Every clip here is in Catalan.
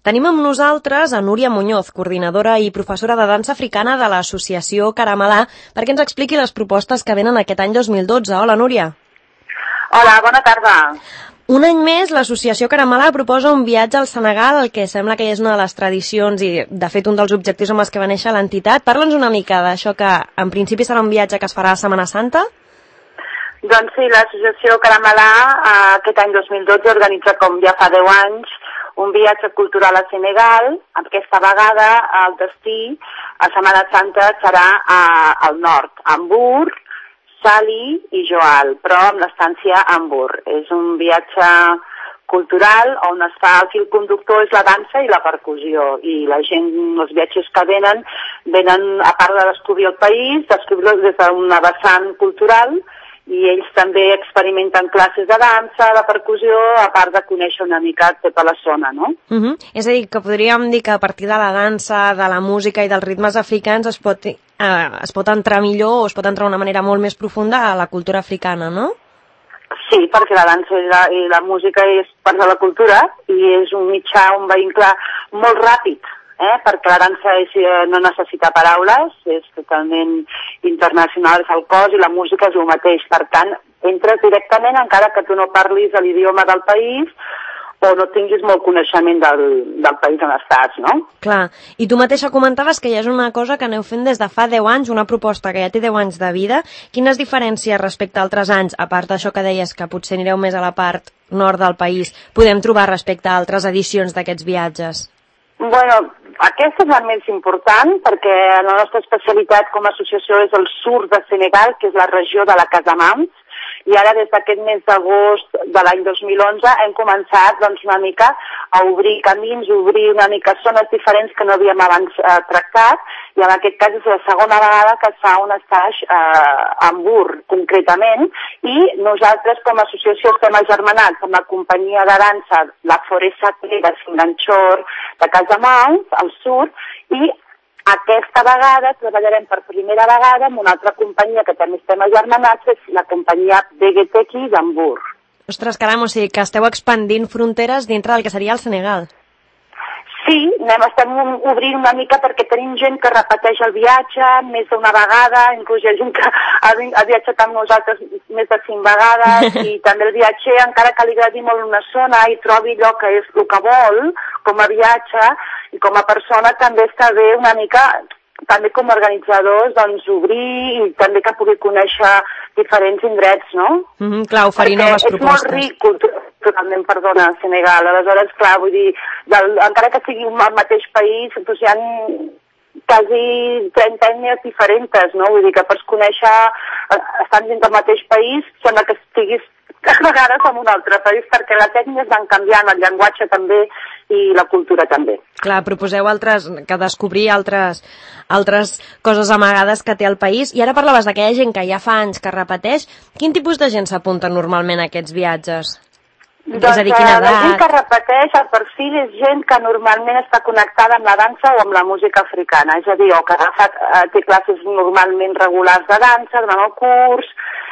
Tenim amb nosaltres a Núria Muñoz, coordinadora i professora de dansa africana de l'associació Caramalà, perquè ens expliqui les propostes que venen aquest any 2012. Hola, Núria. Hola, bona tarda. Un any més, l'associació Caramalà proposa un viatge al Senegal, el que sembla que és una de les tradicions i, de fet, un dels objectius amb els que va néixer l'entitat. Parla'ns una mica d'això que, en principi, serà un viatge que es farà a Setmana Santa. Doncs sí, l'associació Caramalà aquest any 2012 organitza, com ja fa 10 anys, un viatge cultural a Senegal. Aquesta vegada el destí a Setmana Santa serà al nord, a Hamburg, Sali i Joal, però amb l'estància a Hamburg. És un viatge cultural on el fil conductor és la dansa i la percussió, i la gent, els viatgers que venen, a part de descobrir el país, descobrir-lo des d'una vessant cultural, i ells també experimenten classes de dansa, de percussió, a part de conèixer una mica tota la zona, no? És a dir, que podríem dir que a partir de la dansa, de la música i dels ritmes africans es pot entrar millor o es pot entrar d'una manera molt més profunda a la cultura africana, no? Sí, perquè la dansa i la música és part de la cultura i és un mitjà, un vehicle molt ràpid, perquè la dansa no necessita paraules, és totalment internacional, és el cos, i la música és el mateix. Per tant, entres directament encara que tu no parlis l'idioma del país o no tinguis molt coneixement del país on estàs, no? Clar, i tu mateixa comentaves que ja és una cosa que aneu fent des de fa 10 anys, una proposta que ja té 10 anys de vida. Quines diferències respecte a altres anys, a part d'això que deies que potser anireu més a la part nord del país, podem trobar respecte a altres edicions d'aquests viatges? Bueno, aquesta és la més important perquè la nostra especialitat com a associació és el sud de Senegal, que és la regió de la Casamance, i ara des d'aquest mes d'agost de l'any 2011 hem començat una mica a obrir camins, obrir una mica zones diferents que no havíem abans tractat, i en aquest cas és la segona vegada que es fa un assaig a Hamburg, concretament, i nosaltres com a associació estem agermanats amb la companyia de dansa La Foresta de Singanchor de Casamance, al sud, i aquesta vegada treballarem per primera vegada amb una altra companyia que també estem agermanats, és la companyia Begeteki d'Hamburg. Ostres, caram, o sigui que esteu expandint fronteres dintre del que seria el Senegal. Sí, estem obrint una mica perquè tenim gent que repeteix el viatge més d'una vegada, inclús hi ha gent que ha viatjat amb nosaltres més de 5 vegades, i també el viatger, encara que li agradi molt una zona i trobi allò que és el que vol, com a viatge i com a persona, també està bé una mica, també com a organitzadors, obrir i també que pugui conèixer diferents indrets, no? Clar, oferir noves propostes. És molt ric culturalment, perdona, Senegal. Aleshores, clar, vull dir, encara que sigui el mateix país, doncs hi ha quasi 30 ètnies diferents, no? Vull dir que pots conèixer, estan dins del mateix país, sembla que estiguis a vegades en un altre país, perquè les ètnies van canviant, el llenguatge també i la cultura també. Clar, proposeu descobrir altres coses amagades que té el país. I ara parlaves d'aquella gent que ja fa anys que repeteix. Quin tipus de gent s'apunta normalment a aquests viatges? Doncs és a dir, quina edat? La gent que repeteix, el perfil és gent que normalment està connectada amb la dansa o amb la música africana, és a dir, o que té classes normalment regulars de dansa, durant el curs,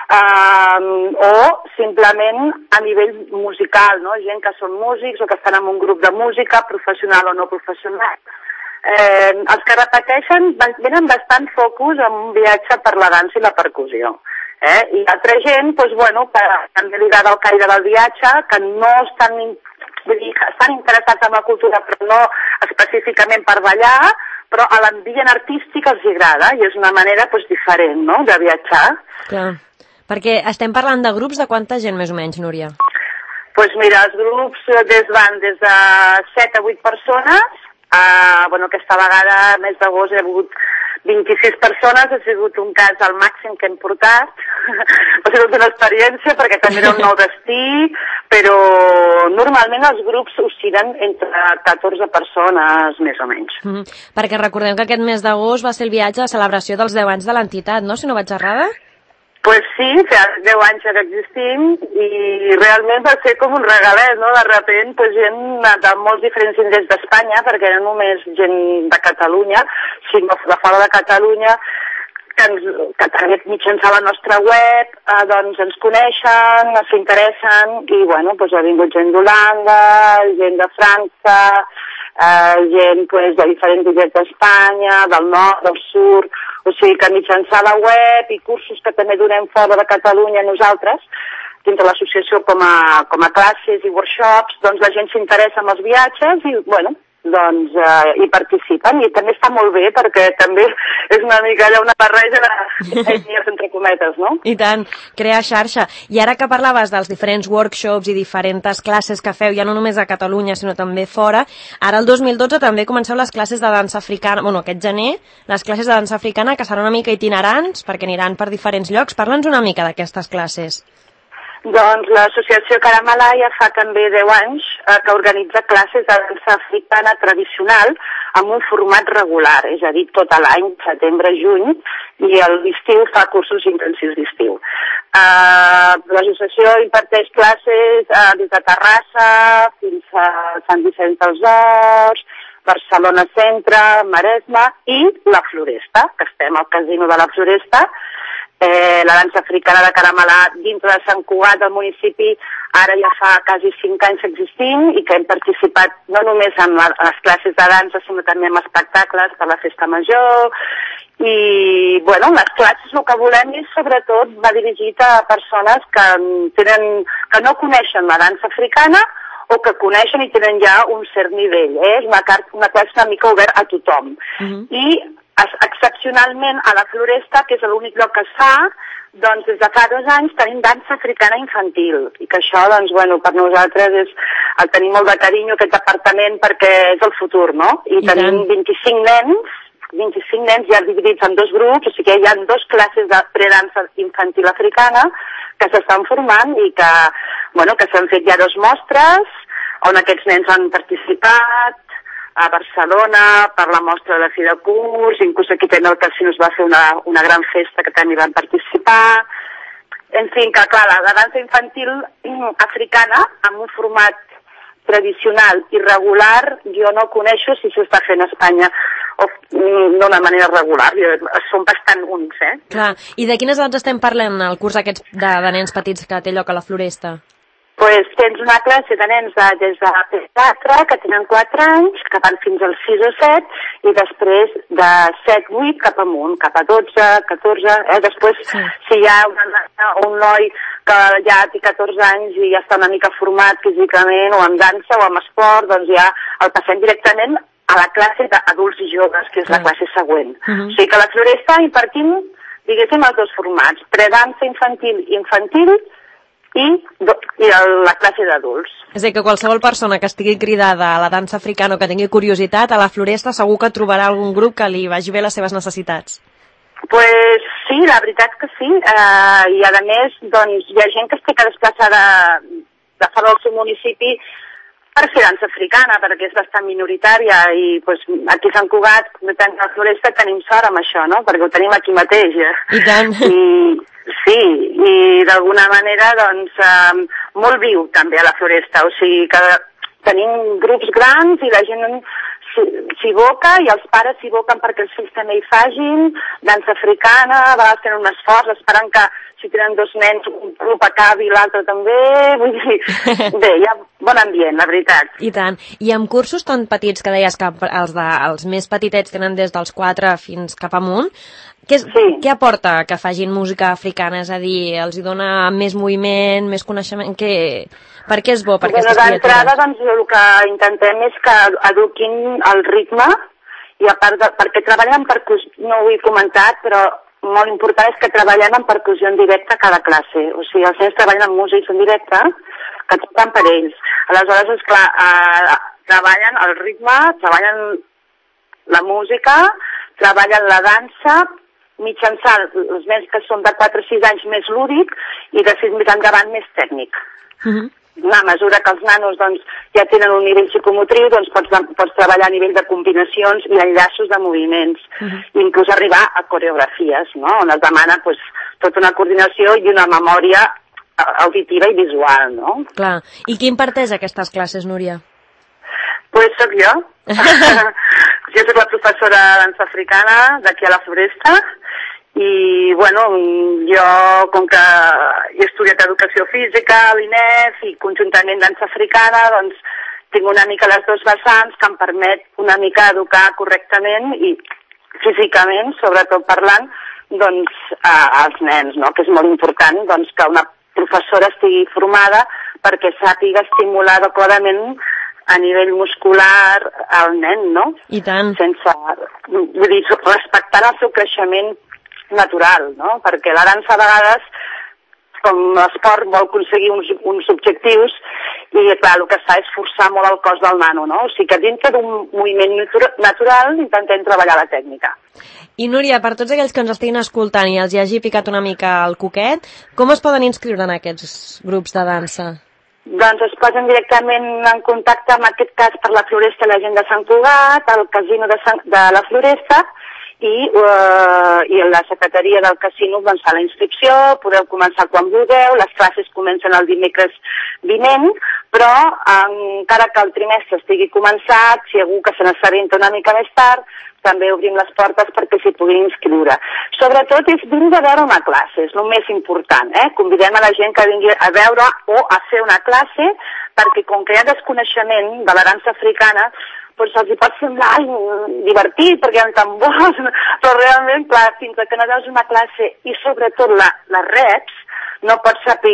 o simplement a nivell musical, no? Gent que són músics o que estan en un grup de música, professional o no professional. Els que repeteixen venen bastant focus en un viatge per la dansa i la percussió. I altra gent, que també li agrada el caire del viatge, que no estan interessats en la cultura, però no específicament per ballar, però a l'ambient artístic els agrada, i és una manera diferent, no?, de viatjar. Clar, perquè estem parlant de grups de quanta gent, més o menys, Núria? Doncs mira, els grups van des de 7 a 8 persones, aquesta vegada, mes d'agost, hi ha hagut 26 persones, ha sigut un cas al màxim que hem portat, ha sigut una experiència perquè també era un nou destí, però normalment els grups oscil·len entre 14 persones, més o menys. Perquè recordem que aquest mes d'agost va ser el viatge de celebració dels 10 anys de l'entitat, no?, si no vaig errada? Pues sí, fa 10 anys que existim i realment va ser com un regalet, no? De repent, gent de molts diferents indrets d'Espanya, perquè no només gent de Catalunya, sinó de fora de Catalunya, que també mitjançant la nostra web, ens coneixen, s'interessen, i ha vingut gent d'Holanda, gent de França, gent pues, de diferents illes d'Espanya, del nord, del sud, o sigui que mitjançant la web i cursos que també donem fora de Catalunya nosaltres, dins de l'associació com a classes i workshops, doncs la gent s'interessa en els viatges i, bueno, doncs hi participen i també està molt bé perquè també és una mica allà una barreja d'ètnies entre cometes, no? I tant, crear xarxa. I ara que parlaves dels diferents workshops i diferents classes que feu, ja no només a Catalunya sinó també fora, ara el 2012 també comenceu les classes de dansa africana, bueno, aquest gener, les classes de dansa africana que seran una mica itinerants perquè aniran per diferents llocs. Parla'ns una mica d'aquestes classes. Doncs l'associació Karamalaya fa també 10 anys que organitza classes de dansa africana tradicional amb un format regular, és a dir, tot l'any, setembre-juny, i a l'estiu fa cursos intensius d'estiu. L'associació imparteix classes des de Terrassa fins a Sant Vicenç dels Horts, Barcelona Centre, Maresme i la Floresta, que estem al casino de la Floresta. La dansa africana de Caramalà dintre de Sant Cugat del municipi ara ja fa quasi 5 anys existint i que hem participat no només en les classes de dansa sinó també en espectacles per la festa major i bueno, les classes el que volem és sobretot va dirigit a persones que no coneixen la dansa africana o que coneixen i tenen ja un cert nivell, és una classe una mica obert a tothom. I excepcionalment a la Floresta, que és l'únic lloc que es fa, doncs des de fa 2 anys tenim dansa africana infantil i que això, doncs, bueno, per nosaltres el tenim molt de carinyo aquest departament perquè és el futur, no? I tenim 25 nens ja dividits en 2 grups, o sigui que hi ha 2 classes de predansa infantil africana que s'estan formant i que, bueno, que s'han fet ja 2 mostres on aquests nens han participat a Barcelona per la mostra de la fi de curs, inclús aquí també al casino es va fer una gran festa que també van participar. En fi, que clar, la dansa infantil africana amb un format tradicional i regular jo no coneixo si s'està fent a Espanya o d'una manera regular, són bastant únics, Clar, i de quines edats estem parlant el curs aquests de nens petits que té lloc a la Floresta? Pues tens una classe de nens des de P4, que tenen 4 anys, que van fins als 6 o 7, i després de 7, 8 cap amunt, cap a 12, 14... Després, si hi ha un noi que ja té 14 anys i ja està una mica format físicament, o en dansa o en esport, doncs ja el passem directament a la classe d'adults i joves, que és la classe següent. O sigui que a la Floresta impartim, diguéssim, els 2 formats, predansa infantil i la classe d'adults. És a dir, que qualsevol persona que estigui cridada a la dansa africana o que tingui curiositat, a la Floresta segur que trobarà algun grup que li vagi bé les seves necessitats. Pues sí, la veritat que sí. I a més, doncs, hi ha gent que es té que desplaçar de fora del seu municipi per fer dansa africana, perquè és bastant minoritària i pues, aquí a Sant Cugat, a la Floresta, tenim sort amb això, no? Perquè ho tenim aquí mateix. I tant. Sí, i d'alguna manera, doncs, molt viu també a la Floresta, o sigui que tenim grups grans i la gent s'hi aboca i els pares s'hi aboquen perquè els fills també hi facin, dansa africana, a vegades tenen un esforç, esperant que si tenen 2 nens, un grup acabi i l'altre també, vull dir, bé, hi ha bon ambient, la veritat. I tant. I amb cursos tan petits que deies que els més petitets tenen des dels 4 fins cap amunt, què aporta que facin música africana? És a dir, els hi dona més moviment, més coneixement? Per què és bo per aquestes criatures? D'entrada, doncs, el que intentem és que eduquin el ritme i a part perquè treballen en percussió, no ho he comentat, però molt important és que treballem en percussió en directe a cada classe. O sigui, els nens treballen en músics en directe, que toquen per ells. Aleshores, esclar, treballen el ritme, treballen la música, treballen la dansa, mitjançant els nens que són de 4 o 6 anys més lúdic i de 6 més endavant més tècnic. A mesura que els nanos doncs, ja tenen un nivell psicomotriu, doncs pots treballar a nivell de combinacions i enllaços de moviments, inclús arribar a coreografies, no? On es demana pues, tota una coordinació i una memòria auditiva i visual. No? Clar. I qui imparteix aquestes classes, Núria? Pues soc jo. Jo soc la professora de dansa africana d'aquí a la Floresta i, bueno, jo, com que he estudiat educació física a l'INEF i conjuntament dansa africana, doncs tinc una mica les dos vessants que em permet una mica educar correctament i físicament, sobretot parlant, doncs, als nens, no? Que és molt important doncs, que una professora estigui formada perquè sàpiga estimular adequadament a nivell muscular al nen, no? I tant. Vull dir, respectant el seu creixement natural, no? Perquè la dansa a vegades, com l'esport, vol aconseguir uns objectius i, clar, el que es fa és forçar molt el cos del nano, no? O sigui que dintre d'un moviment natural intentem treballar la tècnica. I Núria, per tots aquells que ens estiguin escoltant i els hi hagi picat una mica el coquet, com es poden inscriure en aquests grups de dansa? Doncs es posen directament en contacte, en aquest cas per la Floresta, la gent de Sant Cugat, el casino de la Floresta, i la secretaria del casino doncs, fa la inscripció, podeu començar quan vulgueu, les classes comencen el dimecres vinent, però encara que el trimestre estigui començat, si algú que se n'assabenta una mica més tard, també obrim les portes perquè s'hi puguin inscriure. Sobretot és vindre a veure una classe, és el més important, Convidem a la gent que vingui a veure o a fer una classe, perquè com que hi ha desconeixement de la dansa africana, doncs els hi pot semblar divertit, perquè hi ha tambors, però realment, clar, fins que no veus una classe i sobretot les reps, no pots saber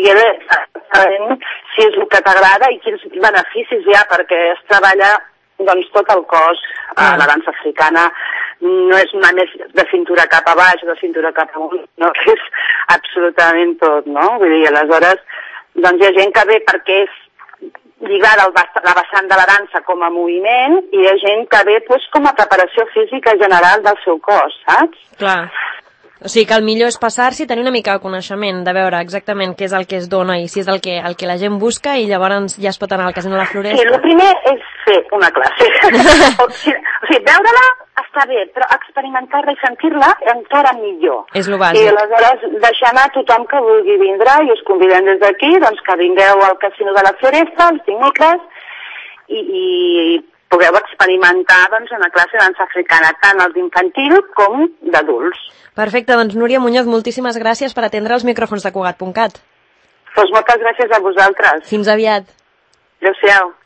si és el que t'agrada i quins beneficis hi ha, perquè es treballa doncs tot el cos. La dansa africana no és només de cintura cap a baix o de cintura cap amunt, no, que és absolutament tot, no? Vull dir, aleshores, doncs hi ha gent que ve perquè és lligada la vessant de la dansa com a moviment i hi ha gent que ve doncs, com a preparació física general del seu cos, saps? Clar. O sigui que el millor és passar-s'hi i tenir una mica de coneixement, de veure exactament què és el que es dona i si és el que la gent busca i llavors ja es pot anar al casino de la Floresta. Sí, el primer és fer una classe. O sigui, veure-la està bé, però experimentar-la i sentir-la encara millor. És el bàsic. I aleshores deixar anar tothom que vulgui vindre i us convidem des d'aquí doncs, que vingueu al casino de la Floresta els dimecres i pugueu experimentar doncs, una classe de dansa africana, tant els d'infantil com d'adults. Perfecte, doncs Núria Muñoz, moltíssimes gràcies per atendre els micròfons de Cugat.cat. Doncs moltes gràcies a vosaltres. Fins aviat. Adéu-siau.